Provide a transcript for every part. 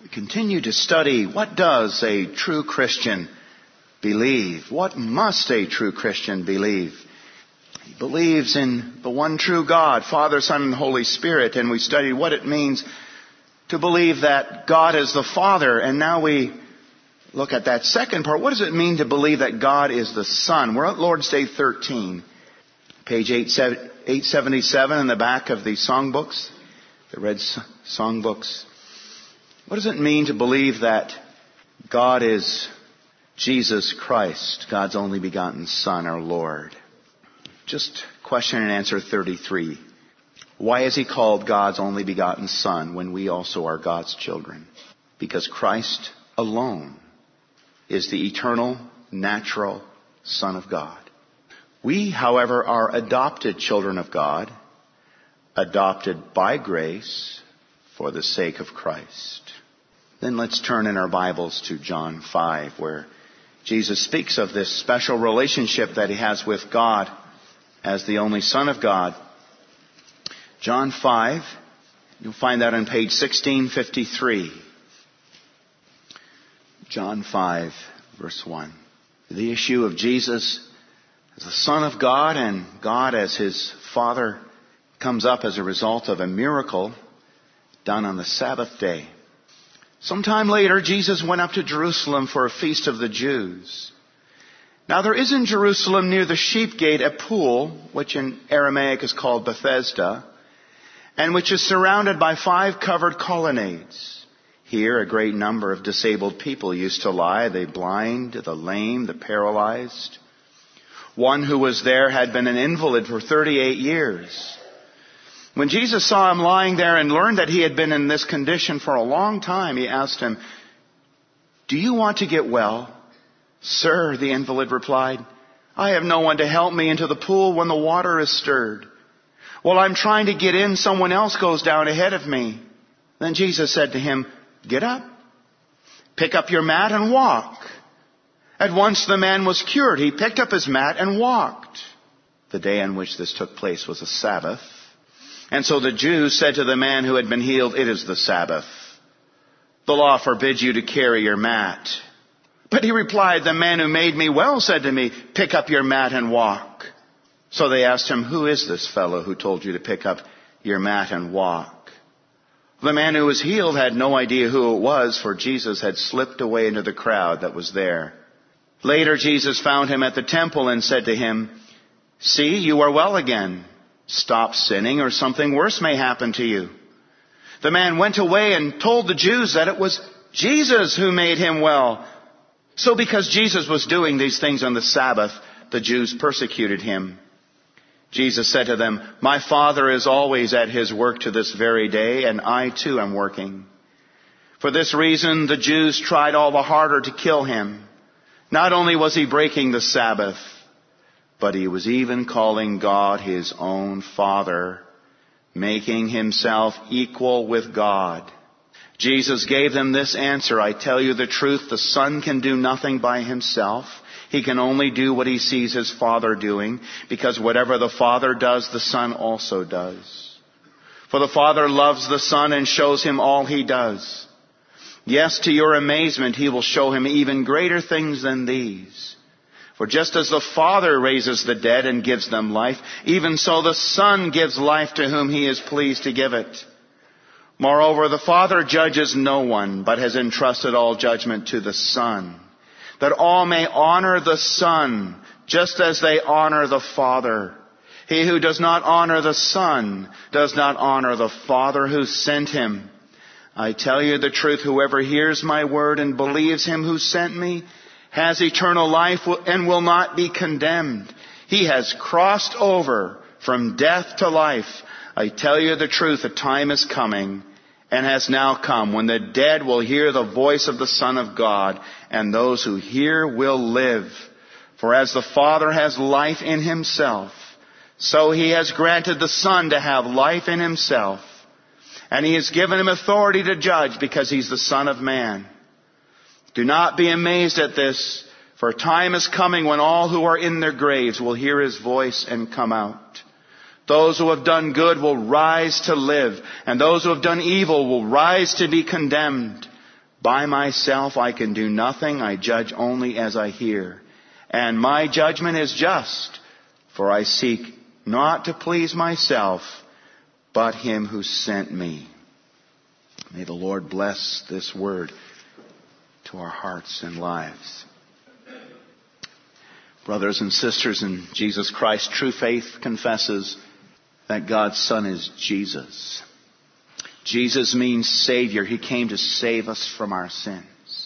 Continue to study, what does a true Christian believe? What must a true Christian believe? He believes in the one true God, Father, Son, and Holy Spirit, and we studied what it means to believe that God is the Father. And now we look at that second part. What does it mean to believe that God is the Son? We're at Lord's Day 13, page 877 in the back of the songbooks, the red songbooks. What does it mean to believe that God is Jesus Christ, God's only begotten Son, our Lord? Just question and answer 33. Why is he called God's only begotten Son when we also are God's children? Because Christ alone is the eternal, natural Son of God. We, however, are adopted children of God, adopted by grace for the sake of Christ. Then let's turn in our Bibles to John 5, where Jesus speaks of this special relationship that he has with God as the only Son of God. John 5, you'll find that on page 1653. John 5, verse 1. The issue of Jesus as the Son of God and God as his Father comes up as a result of a miracle done on the Sabbath day. Sometime later, Jesus went up to Jerusalem for a feast of the Jews. Now there is in Jerusalem near the sheep gate a pool, which in Aramaic is called Bethesda, and which is surrounded by 5 covered colonnades. Here a great number of disabled people used to lie, the blind, the lame, the paralyzed. One who was there had been an invalid for 38 years. When Jesus saw him lying there and learned that he had been in this condition for a long time, he asked him, "Do you want to get well?" "Sir," the invalid replied, "I have no one to help me into the pool when the water is stirred. While I'm trying to get in, someone else goes down ahead of me." Then Jesus said to him, "Get up, pick up your mat and walk." At once the man was cured. He picked up his mat and walked. The day on which this took place was a Sabbath. And so the Jews said to the man who had been healed, "It is the Sabbath. The law forbids you to carry your mat." But he replied, "The man who made me well said to me, 'Pick up your mat and walk.'" So they asked him, "Who is this fellow who told you to pick up your mat and walk?" The man who was healed had no idea who it was, for Jesus had slipped away into the crowd that was there. Later Jesus found him at the temple and said to him, "See, you are well again. Stop sinning or something worse may happen to you." The man went away and told the Jews that it was Jesus who made him well. So because Jesus was doing these things on the Sabbath, the Jews persecuted him. Jesus said to them, "My Father is always at his work to this very day, and I too am working." For this reason, the Jews tried all the harder to kill him. Not only was he breaking the Sabbath, but he was even calling God his own Father, making himself equal with God. Jesus gave them this answer, "I tell you the truth, the Son can do nothing by himself. He can only do what he sees his Father doing, because whatever the Father does, the Son also does. For the Father loves the Son and shows him all he does. Yes, to your amazement, he will show him even greater things than these. For just as the Father raises the dead and gives them life, even so the Son gives life to whom he is pleased to give it. Moreover, the Father judges no one, but has entrusted all judgment to the Son, that all may honor the Son, just as they honor the Father. He who does not honor the Son does not honor the Father who sent him. I tell you the truth, whoever hears my word and believes him who sent me has eternal life and will not be condemned. He has crossed over from death to life. I tell you the truth, a time is coming and has now come when the dead will hear the voice of the Son of God, and those who hear will live. For as the Father has life in himself, so he has granted the Son to have life in himself. And he has given him authority to judge because he's the Son of Man. Do not be amazed at this, for a time is coming when all who are in their graves will hear his voice and come out. Those who have done good will rise to live, and those who have done evil will rise to be condemned. By myself I can do nothing. I judge only as I hear. And my judgment is just, for I seek not to please myself, but him who sent me. May the Lord bless this word to our hearts and lives. Brothers and sisters in Jesus Christ, true faith confesses that God's Son is Jesus. Jesus means Savior. He came to save us from our sins.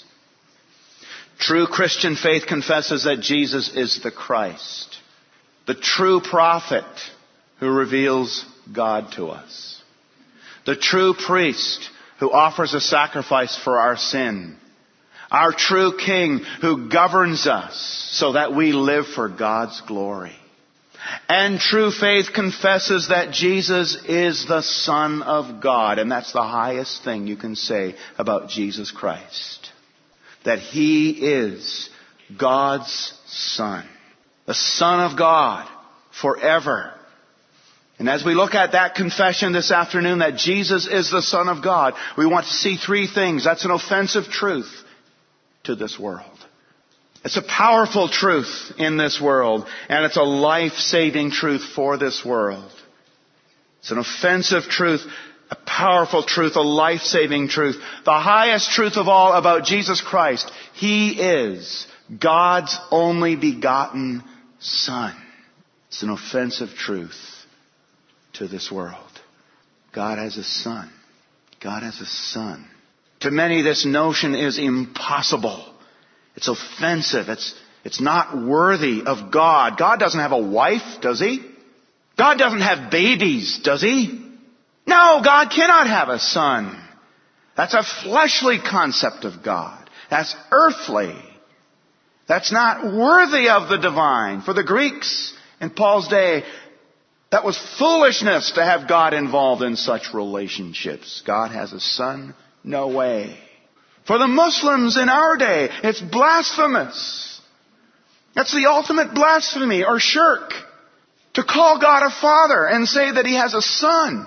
True Christian faith confesses that Jesus is the Christ, the true prophet who reveals God to us, the true priest who offers a sacrifice for our sin, our true King who governs us so that we live for God's glory. And true faith confesses that Jesus is the Son of God. And that's the highest thing you can say about Jesus Christ. That He is God's Son. The Son of God forever. And as we look at that confession this afternoon that Jesus is the Son of God, we want to see three things. That's an offensive truth to this world. It's a powerful truth in this world, and it's a life-saving truth for this world. It's an offensive truth, a powerful truth, a life-saving truth. The highest truth of all about Jesus Christ, He is God's only begotten Son. It's an offensive truth to this world. God has a Son. God has a Son. To many, this notion is impossible. It's offensive. It's not worthy of God. God doesn't have a wife, does He? God doesn't have babies, does He? No, God cannot have a son. That's a fleshly concept of God. That's earthly. That's not worthy of the divine. For the Greeks in Paul's day, that was foolishness to have God involved in such relationships. God has a son? No way. For the Muslims in our day, it's blasphemous. That's the ultimate blasphemy or shirk. To call God a father and say that He has a son.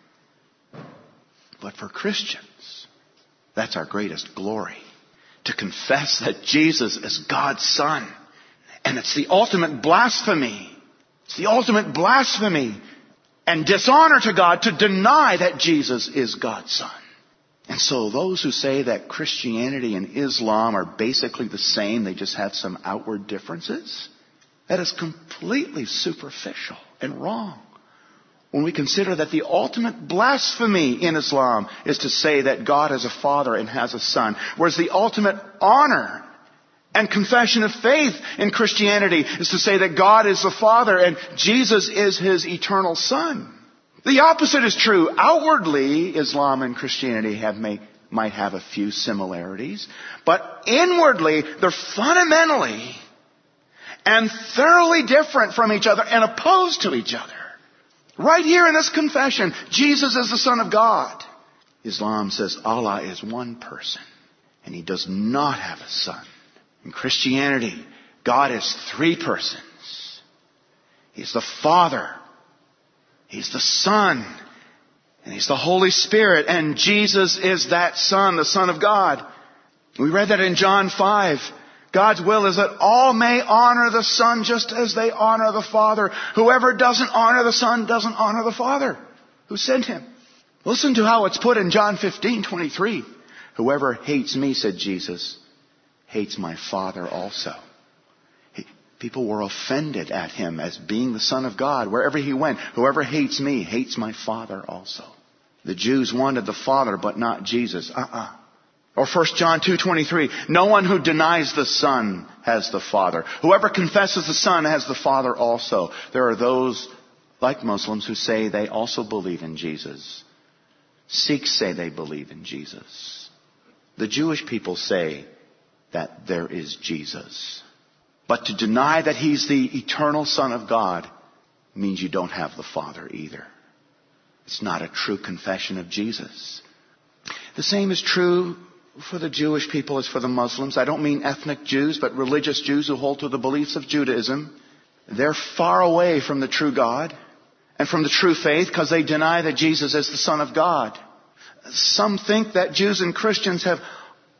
But for Christians, that's our greatest glory. To confess that Jesus is God's Son. And it's the ultimate blasphemy. It's the ultimate blasphemy and dishonor to God to deny that Jesus is God's Son. And so those who say that Christianity and Islam are basically the same, they just have some outward differences, that is completely superficial and wrong. When we consider that the ultimate blasphemy in Islam is to say that God is a father and has a son, whereas the ultimate honor and confession of faith in Christianity is to say that God is the Father and Jesus is His eternal Son. The opposite is true. Outwardly, Islam and Christianity might have a few similarities, but inwardly, they're fundamentally and thoroughly different from each other and opposed to each other. Right here in this confession, Jesus is the Son of God. Islam says Allah is one person, and He does not have a son. In Christianity, God is three persons. He's the Father, He's the Son, and He's the Holy Spirit. And Jesus is that Son, the Son of God. We read that in John 5. God's will is that all may honor the Son just as they honor the Father. Whoever doesn't honor the Son doesn't honor the Father who sent Him. Listen to how it's put in John 15:23. Whoever hates me, said Jesus, hates my Father also. People were offended at Him as being the Son of God. Wherever He went, whoever hates me hates my Father also. The Jews wanted the Father, but not Jesus. Or 1 John 2:23. No one who denies the Son has the Father. Whoever confesses the Son has the Father also. There are those, like Muslims, who say they also believe in Jesus. Sikhs say they believe in Jesus. The Jewish people say that there is Jesus. But to deny that He's the eternal Son of God means you don't have the Father either. It's not a true confession of Jesus. The same is true for the Jewish people as for the Muslims. I don't mean ethnic Jews, but religious Jews who hold to the beliefs of Judaism. They're far away from the true God and from the true faith because they deny that Jesus is the Son of God. Some think that Jews and Christians have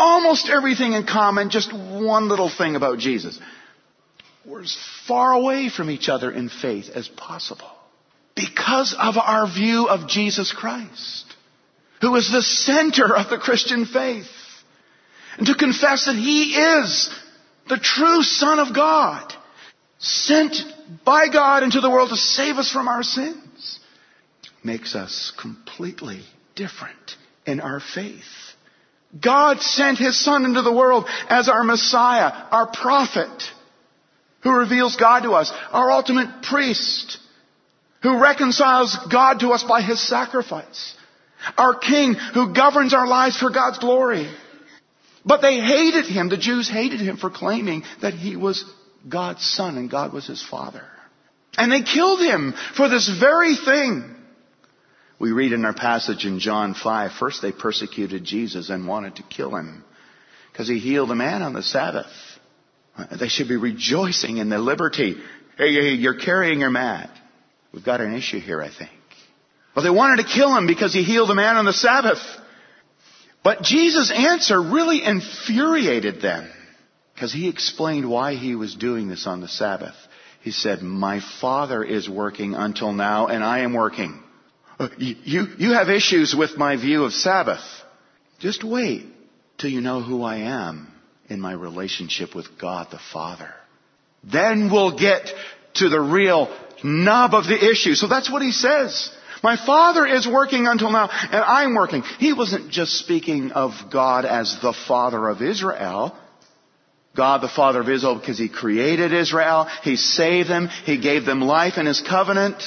almost everything in common, just one little thing about Jesus. We're as far away from each other in faith as possible because of our view of Jesus Christ, who is the center of the Christian faith. And to confess that He is the true Son of God, sent by God into the world to save us from our sins, makes us completely different in our faith. God sent His Son into the world as our Messiah, our prophet, who reveals God to us, our ultimate priest, who reconciles God to us by His sacrifice, our King, who governs our lives for God's glory. But they hated Him. The Jews hated Him for claiming that He was God's Son and God was His Father. And they killed Him for this very thing. We read in our passage in John 5, first they persecuted Jesus and wanted to kill Him because He healed a man on the Sabbath. They should be rejoicing in the liberty. Hey, you're carrying your mat. We've got an issue here, I think. Well, they wanted to kill Him because He healed a man on the Sabbath. But Jesus' answer really infuriated them because He explained why He was doing this on the Sabbath. He said, my Father is working until now and I am working. You have issues with my view of Sabbath. Just wait till you know who I am in my relationship with God the Father. Then we'll get to the real nub of the issue. So that's what He says. My Father is working until now, and I'm working. He wasn't just speaking of God as the Father of Israel. God the Father of Israel because He created Israel. He saved them. He gave them life in His covenant.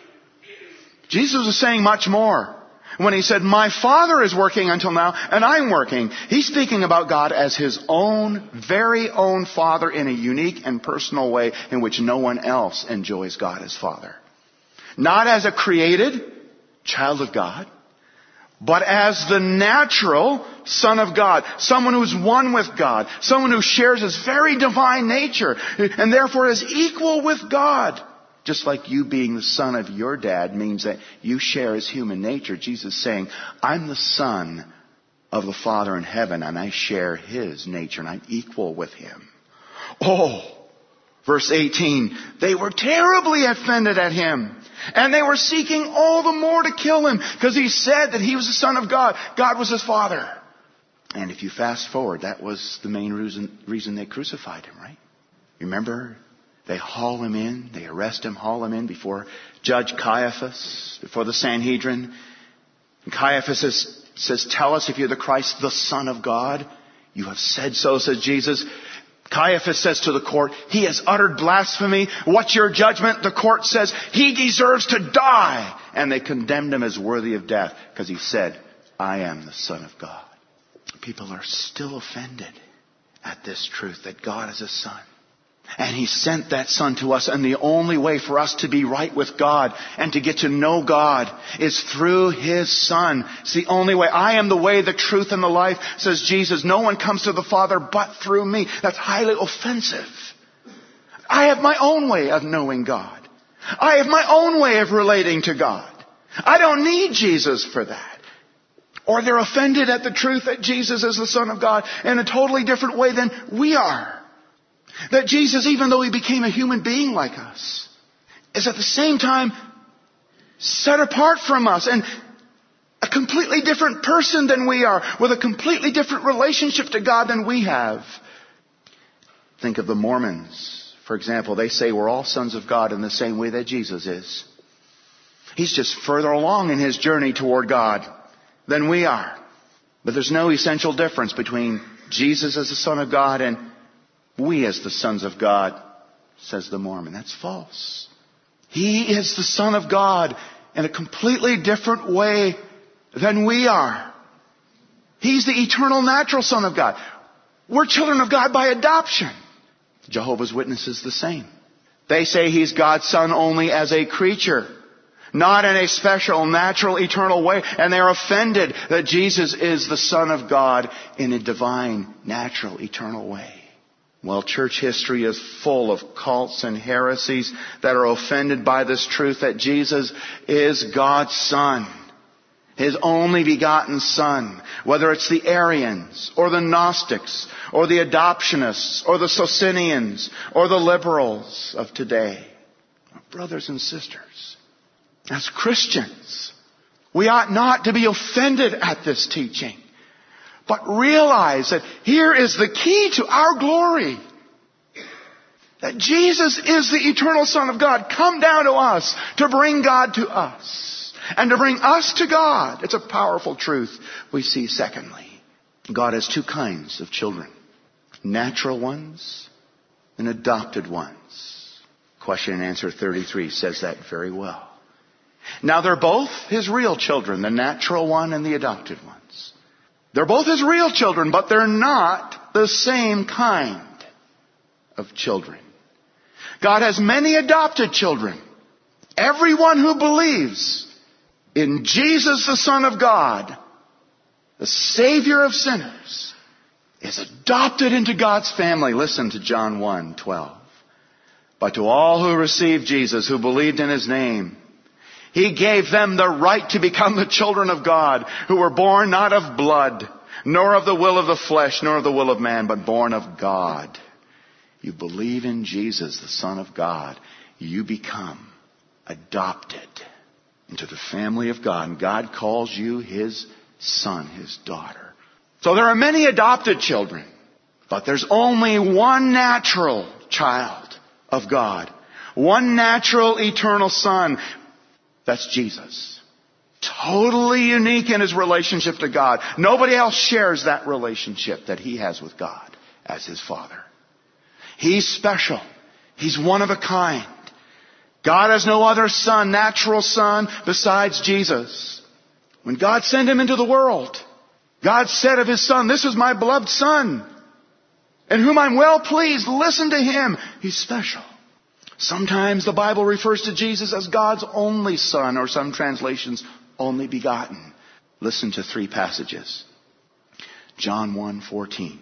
Jesus was saying much more. When He said, my Father is working until now, and I'm working, He's speaking about God as His own, very own Father in a unique and personal way in which no one else enjoys God as Father. Not as a created child of God, but as the natural Son of God. Someone who's one with God. Someone who shares His very divine nature and therefore is equal with God. Just like you being the son of your dad means that you share His human nature. Jesus is saying, I'm the Son of the Father in heaven and I share His nature and I'm equal with Him. Oh, verse 18, they were terribly offended at Him. And they were seeking all the more to kill Him because He said that He was the Son of God. God was His Father. And if you fast forward, that was the main reason they crucified Him, right? Remember, they haul Him in, they arrest Him, haul Him in before Judge Caiaphas, before the Sanhedrin. And Caiaphas says, tell us if you're the Christ, the Son of God. You have said so, says Jesus. Caiaphas says to the court, He has uttered blasphemy. What's your judgment? The court says, He deserves to die. And they condemned Him as worthy of death because He said, I am the Son of God. People are still offended at this truth that God is a Son. And He sent that Son to us. And the only way for us to be right with God and to get to know God is through His Son. It's the only way. I am the way, the truth, and the life, says Jesus. No one comes to the Father but through me. That's highly offensive. I have my own way of knowing God. I have my own way of relating to God. I don't need Jesus for that. Or they're offended at the truth that Jesus is the Son of God in a totally different way than we are. That Jesus, even though He became a human being like us, is at the same time set apart from us and a completely different person than we are, with a completely different relationship to God than we have. Think of the Mormons, for example. They say we're all sons of God in the same way that Jesus is. He's just further along in His journey toward God than we are. But there's no essential difference between Jesus as the Son of God and we as the sons of God, says the Mormon. That's false. He is the Son of God in a completely different way than we are. He's the eternal natural Son of God. We're children of God by adoption. Jehovah's Witnesses the same. They say He's God's Son only as a creature, not in a special, natural, eternal way. And they're offended that Jesus is the Son of God in a divine, natural, eternal way. Well, church history is full of cults and heresies that are offended by this truth that Jesus is God's Son. His only begotten Son, whether it's the Arians or the Gnostics or the adoptionists or the Socinians or the liberals of today. Brothers and sisters, as Christians, we ought not to be offended at this teaching, but realize that here is the key to our glory. That Jesus is the eternal Son of God, come down to us to bring God to us and to bring us to God. It's a powerful truth we see. Secondly, God has two kinds of children, natural ones and adopted ones. Question and answer 33 says that very well. Now they're both His real children, the natural one and the adopted ones. They're both His real children, but they're not the same kind of children. God has many adopted children. Everyone who believes in Jesus, the Son of God, the Savior of sinners, is adopted into God's family. Listen to John 1:12. But to all who received Jesus, who believed in His name, He gave them the right to become the children of God, who were born not of blood, nor of the will of the flesh, nor of the will of man, but born of God. You believe in Jesus, the Son of God, you become adopted into the family of God. And God calls you His son, His daughter. So there are many adopted children, but there's only one natural child of God. One natural eternal Son. That's Jesus. Totally unique in His relationship to God. Nobody else shares that relationship that He has with God as His Father. He's special. He's one of a kind. God has no other son, natural son, besides Jesus. When God sent Him into the world, God said of His Son, "This is my beloved Son, in whom I'm well pleased. Listen to Him." He's special. Sometimes the Bible refers to Jesus as God's only Son, or some translations, only begotten. Listen to three passages. John 1:14.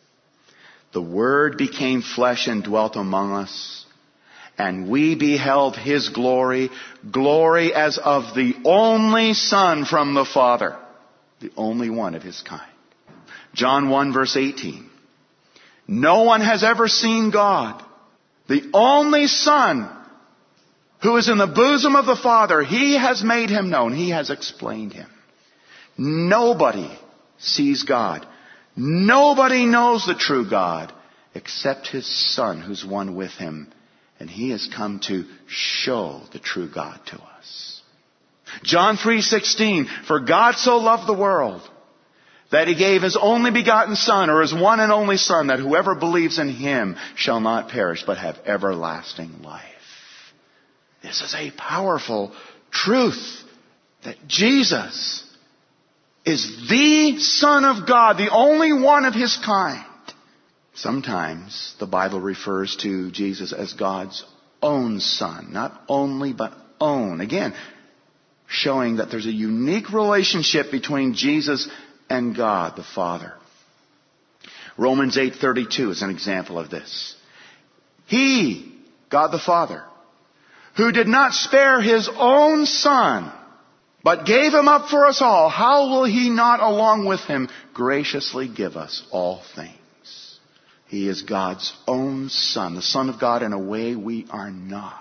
The Word became flesh and dwelt among us, and we beheld His glory, glory as of the only Son from the Father, the only one of His kind. John 1:18. No one has ever seen God. The only Son who is in the bosom of the Father, He has made Him known. He has explained Him. Nobody sees God. Nobody knows the true God except His Son who's one with Him. And He has come to show the true God to us. John 3:16, for God so loved the world that He gave His only begotten Son, or His one and only Son, that whoever believes in Him shall not perish but have everlasting life. This is a powerful truth that Jesus is the Son of God, the only one of His kind. Sometimes the Bible refers to Jesus as God's own Son. Not only, but own. Again, showing that there's a unique relationship between Jesus and God the Father. Romans 8:32 is an example of this. He, God the Father, who did not spare His own Son, but gave Him up for us all, how will He not along with Him graciously give us all things? He is God's own Son, the Son of God in a way we are not.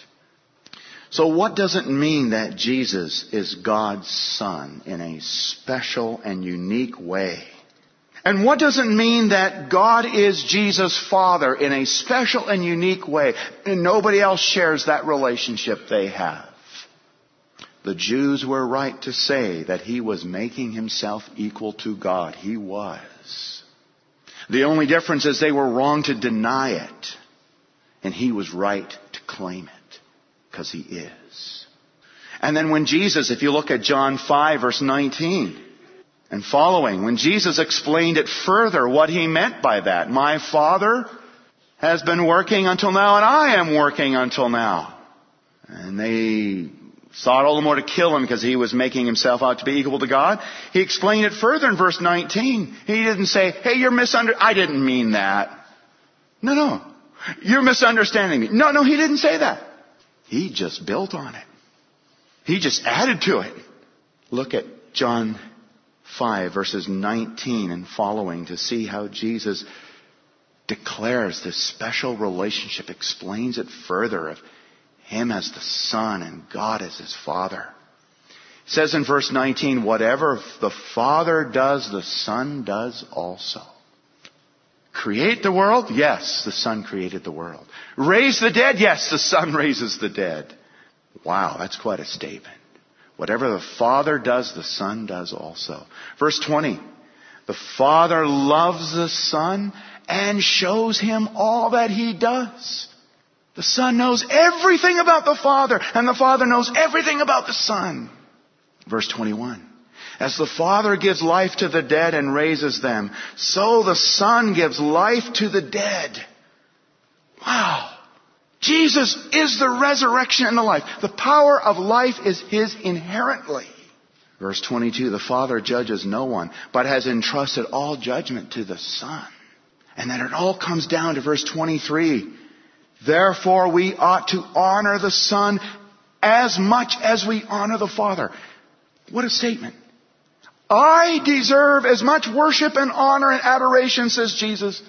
So what does it mean that Jesus is God's Son in a special and unique way? And what does it mean that God is Jesus' Father in a special and unique way, and nobody else shares that relationship they have? The Jews were right to say that He was making Himself equal to God. He was. The only difference is they were wrong to deny it, and He was right to claim it, because He is. And then when Jesus, if you look at John 5 verse 19 and following, when Jesus explained it further what He meant by that, my Father has been working until now and I am working until now. And they sought all the more to kill Him because He was making Himself out to be equal to God. He explained it further in verse 19. He didn't say, hey, you're I didn't mean that. No. You're misunderstanding me. No, He didn't say that. He just built on it. He just added to it. Look at John 5, verses 19 and following to see how Jesus declares this special relationship, explains it further of Him as the Son and God as His Father. It says in verse 19, whatever the Father does, the Son does also. Create the world? Yes, the Son created the world. Raise the dead? Yes, the Son raises the dead. Wow, that's quite a statement. Whatever the Father does, the Son does also. Verse 20, the Father loves the Son and shows Him all that He does. The Son knows everything about the Father, and the Father knows everything about the Son. Verse 21. As the Father gives life to the dead and raises them, so the Son gives life to the dead. Wow. Jesus is the resurrection and the life. The power of life is His inherently. Verse 22, the Father judges no one, but has entrusted all judgment to the Son. And then it all comes down to verse 23. Therefore we ought to honor the Son as much as we honor the Father. What a statement. I deserve as much worship and honor and adoration, says Jesus,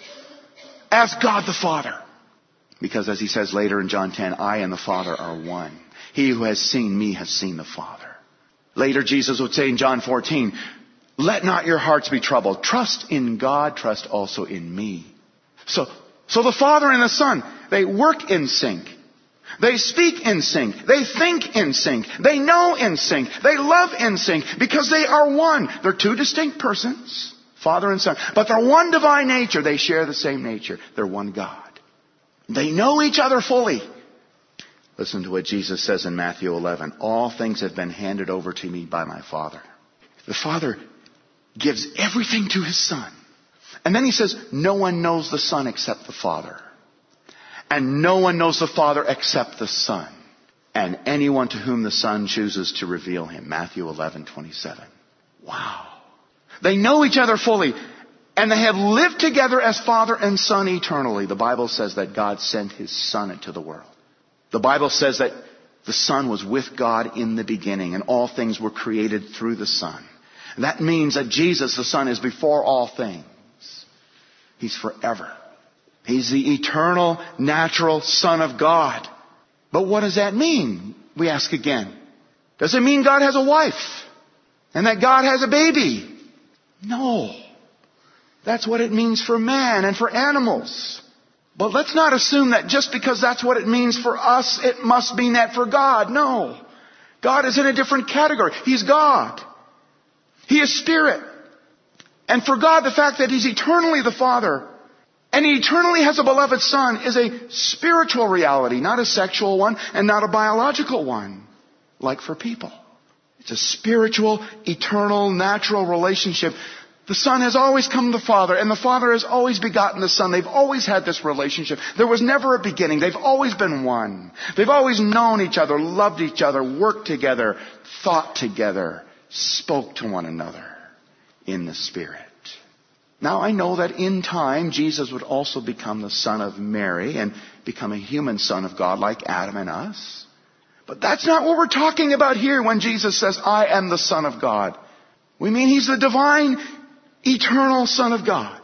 as God the Father. Because as He says later in John 10, I and the Father are one. He who has seen me has seen the Father. Later Jesus would say in John 14, let not your hearts be troubled. Trust in God, trust also in me. So the Father and the Son, they work in sync. They speak in sync. They think in sync. They know in sync. They love in sync because they are one. They're two distinct persons, Father and Son. But they're one divine nature. They share the same nature. They're one God. They know each other fully. Listen to what Jesus says in Matthew 11. All things have been handed over to me by my Father. The Father gives everything to His Son. And then He says, no one knows the Son except the Father. And no one knows the Father except the Son. And anyone to whom the Son chooses to reveal Him. Matthew 11:27. Wow. They know each other fully. And they have lived together as Father and Son eternally. The Bible says that God sent His Son into the world. The Bible says that the Son was with God in the beginning. And all things were created through the Son. And that means that Jesus, the Son, is before all things. He's forever. He's the eternal, natural Son of God. But what does that mean? We ask again. Does it mean God has a wife? And that God has a baby? No. That's what it means for man and for animals. But let's not assume that just because that's what it means for us, it must mean that for God. No. God is in a different category. He's God. He is Spirit. And for God, the fact that He's eternally the Father and He eternally has a beloved Son is a spiritual reality, not a sexual one and not a biological one, like for people. It's a spiritual, eternal, natural relationship. The Son has always come to the Father, and the Father has always begotten the Son. They've always had this relationship. There was never a beginning. They've always been one. They've always known each other, loved each other, worked together, thought together, spoke to one another in the Spirit. Now, I know that in time, Jesus would also become the Son of Mary and become a human Son of God like Adam and us. But that's not what we're talking about here when Jesus says, I am the Son of God. We mean He's the divine, eternal Son of God.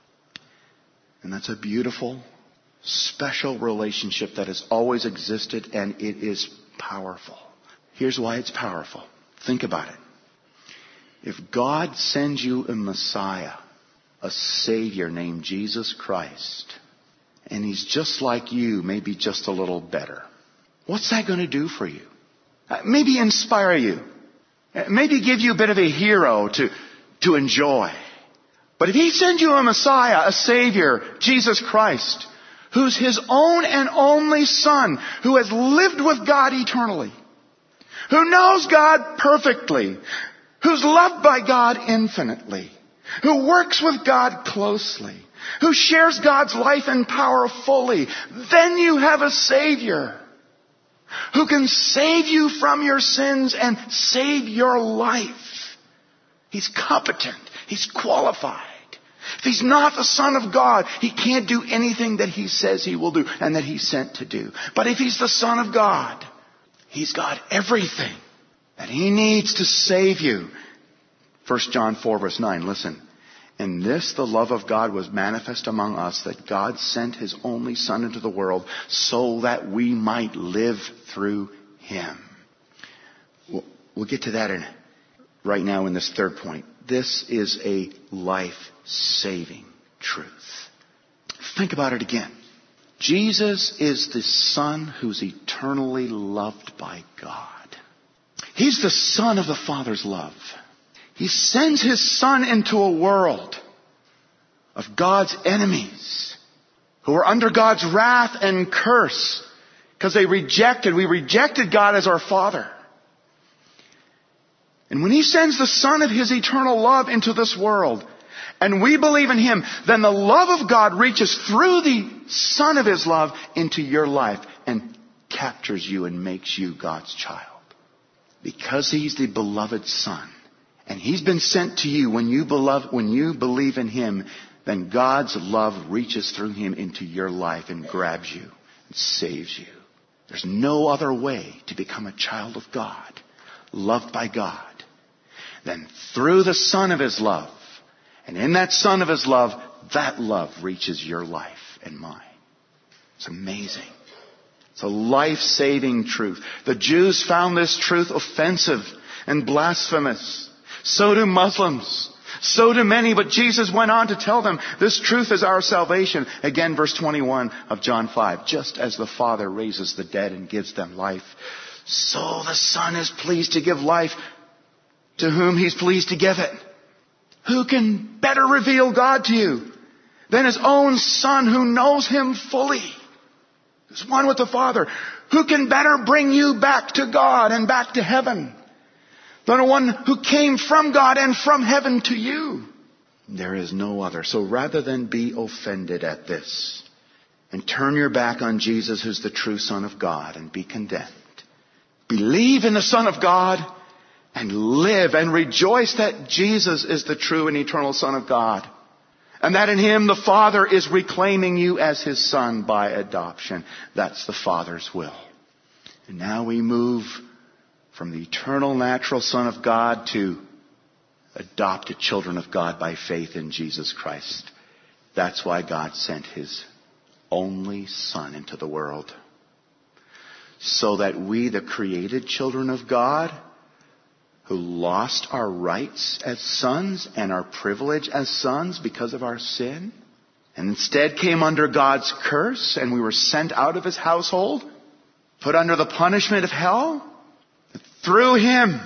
And that's a beautiful, special relationship that has always existed, and it is powerful. Here's why it's powerful. Think about it. If God sends you a Messiah, a Savior named Jesus Christ, and He's just like you, maybe just a little better, what's that going to do for you? Maybe inspire you. Maybe give you a bit of a hero to enjoy. But if He sends you a Messiah, a Savior, Jesus Christ, who's His own and only Son, who has lived with God eternally, who knows God perfectly, who's loved by God infinitely, who works with God closely, who shares God's life and power fully, then you have a Savior who can save you from your sins and save your life. He's competent. He's qualified. If He's not the Son of God, He can't do anything that He says He will do and that He's sent to do. But if He's the Son of God, He's got everything that He needs to save you, 1 John 4 verse 9, listen. In this the love of God was manifest among us, that God sent His only Son into the world so that we might live through Him. We'll get to that right now in this third point. This is a life-saving truth. Think about it again. Jesus is the Son who's eternally loved by God. He's the Son of the Father's love. He sends His Son into a world of God's enemies who are under God's wrath and curse because we rejected God as our Father. And when He sends the Son of His eternal love into this world, and we believe in Him, then the love of God reaches through the Son of His love into your life and captures you and makes you God's child. Because He's the beloved Son, and He's been sent to you when you believe in Him, then God's love reaches through Him into your life and grabs you and saves you. There's no other way to become a child of God, loved by God, than through the Son of His love. And in that Son of His love, that love reaches your life and mine. It's amazing. It's a life-saving truth. The Jews found this truth offensive and blasphemous. So do Muslims. So do many. But Jesus went on to tell them this truth is our salvation. Again, verse 21 of John 5. Just as the Father raises the dead and gives them life, so the Son is pleased to give life to whom He's pleased to give it. Who can better reveal God to you than His own Son who knows Him fully? Who's one with the Father. Who can better bring you back to God and back to heaven than the one who came from God and from heaven to you? There is no other. So rather than be offended at this and turn your back on Jesus, who's the true Son of God, and be condemned, believe in the Son of God and live and rejoice that Jesus is the true and eternal Son of God. And that in Him the Father is reclaiming you as His Son by adoption. That's the Father's will. And now we move from the eternal natural Son of God to adopted children of God by faith in Jesus Christ. That's why God sent His only Son into the world. So that we, the created children of God, who lost our rights as sons and our privilege as sons because of our sin, and instead came under God's curse, and we were sent out of His household, put under the punishment of hell, through Him,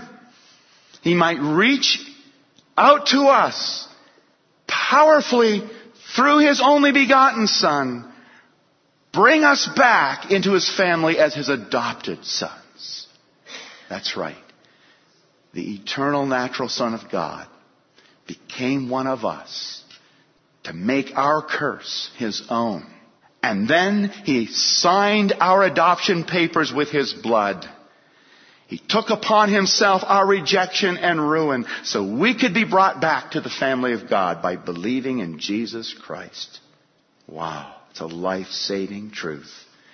He might reach out to us powerfully through His only begotten Son, bring us back into His family as His adopted sons. That's right. The eternal natural Son of God became one of us to make our curse His own. And then He signed our adoption papers with His blood. He took upon Himself our rejection and ruin so we could be brought back to the family of God by believing in Jesus Christ. Wow, it's a life-saving truth.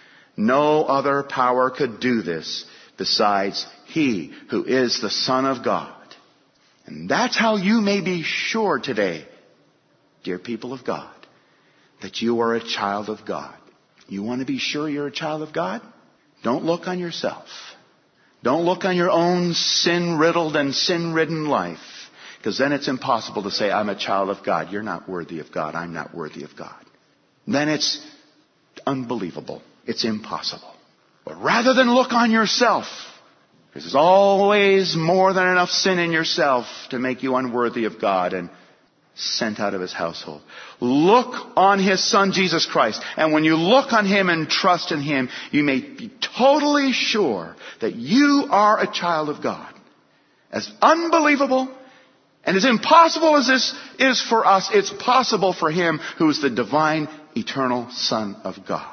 No other power could do this besides He who is the Son of God. And that's how you may be sure today, dear people of God, that you are a child of God. You want to be sure you're a child of God? Don't look on yourself. Don't look on your own sin-riddled and sin-ridden life, because then it's impossible to say, I'm a child of God. You're not worthy of God. I'm not worthy of God. Then it's unbelievable. It's impossible. But rather than look on yourself, because there's always more than enough sin in yourself to make you unworthy of God and sent out of His household. Look on His Son, Jesus Christ. And when you look on Him and trust in Him, you may be totally sure that you are a child of God. As unbelievable and as impossible as this is for us, it's possible for Him who is the divine, eternal Son of God.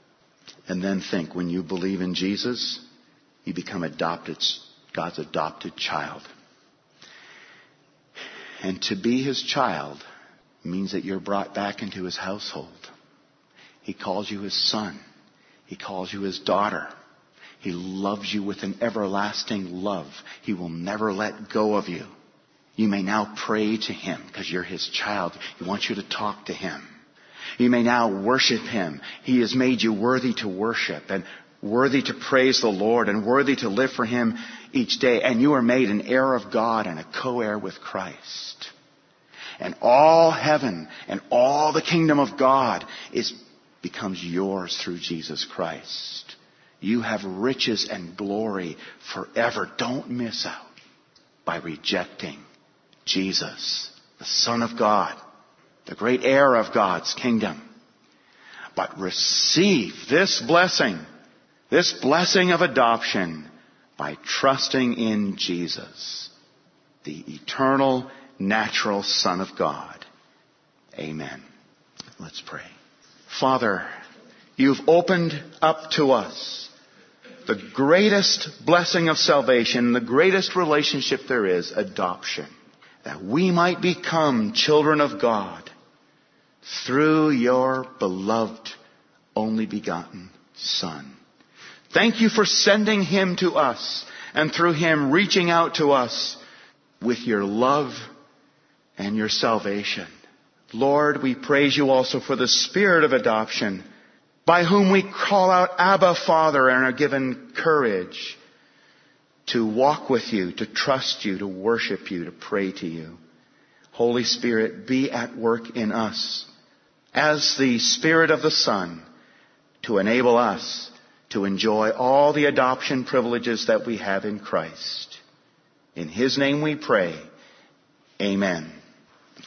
And then think, when you believe in Jesus, you become God's adopted child. And to be His child means that you're brought back into His household. He calls you His son. He calls you His daughter. He loves you with an everlasting love. He will never let go of you. You may now pray to Him because you're His child. He wants you to talk to Him. You may now worship Him. He has made you worthy to worship and worthy to praise the Lord and worthy to live for Him each day. And you are made an heir of God and a co-heir with Christ. And all heaven and all the kingdom of God becomes yours through Jesus Christ. You have riches and glory forever. Don't miss out by rejecting Jesus, the Son of God, the great heir of God's kingdom. But receive this blessing of adoption by trusting in Jesus, the eternal, natural Son of God. Amen. Let's pray. Father, you've opened up to us the greatest blessing of salvation, the greatest relationship there is, adoption, that we might become children of God through your beloved, only begotten Son. Thank you for sending Him to us and through Him reaching out to us with your love and your salvation. Lord, we praise you also for the Spirit of adoption, by whom we call out, Abba, Father, and are given courage to walk with you, to trust you, to worship you, to pray to you. Holy Spirit, be at work in us as the Spirit of the Son to enable us to enjoy all the adoption privileges that we have in Christ. In His name we pray. Amen.